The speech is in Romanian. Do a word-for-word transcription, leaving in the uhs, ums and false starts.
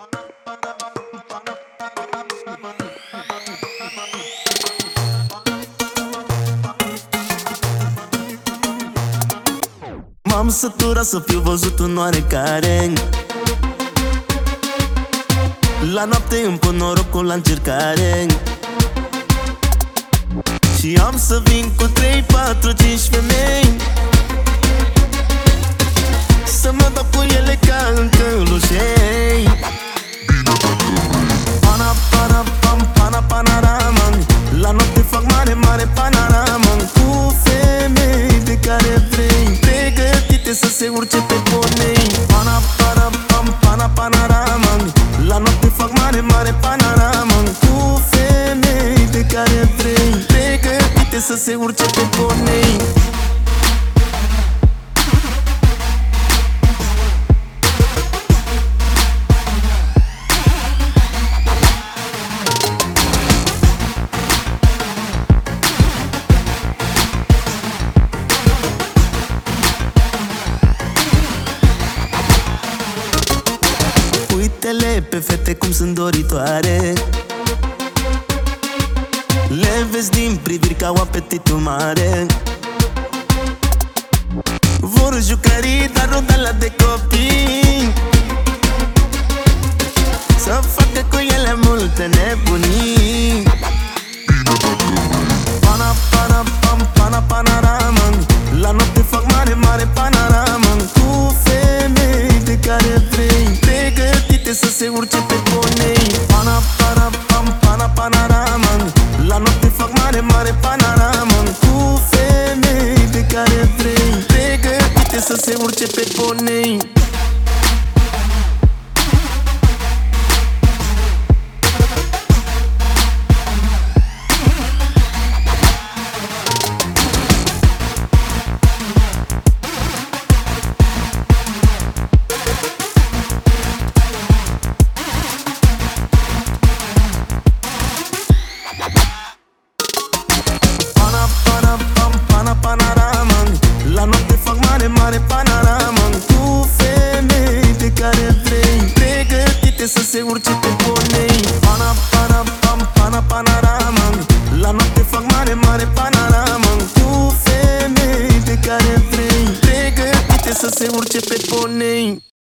M-am săturat să fiu văzut în oarecare. La noapte îmi pun norocul la încercare și am să vin cu trei, patru, cinci femei să mă dau cu ele ca în călușei. Pana, pana, pam, pana, panorama. La noapte fac mare, mare panorama cu femei de care vrei, pregătite să se urce pe ponei. Pana, pana, pam, pana, panorama. La noapte fac mare, mare panorama cu femei de care vrei, pregătite să se urce pe ponei. Uite-le pe fete cum sunt doritoare, le vezi din priviri că au apetitul mare. Vor jucării, dar nu de la de copii, să facă cu ele multe nebunii. Pana, pana, pam, pana, panorama. La noapte fac mare, mare panorama cu femei de care vrei, pregătite să se urce pe ponei. Pana, pana, pam, pana, panorama. La noapte fac mare, mare panorama cu femei de care vrei, pregătite să se urce pe ponei. Panorama. La noapte fac mare, mare panorama cu femei de care vrei, pregătite să se urce pe ponei. Pana, pana, pam, pana, panorama. La noapte fac mare, mare panorama cu femei de care vrei, pregătite să se urce pe ponei.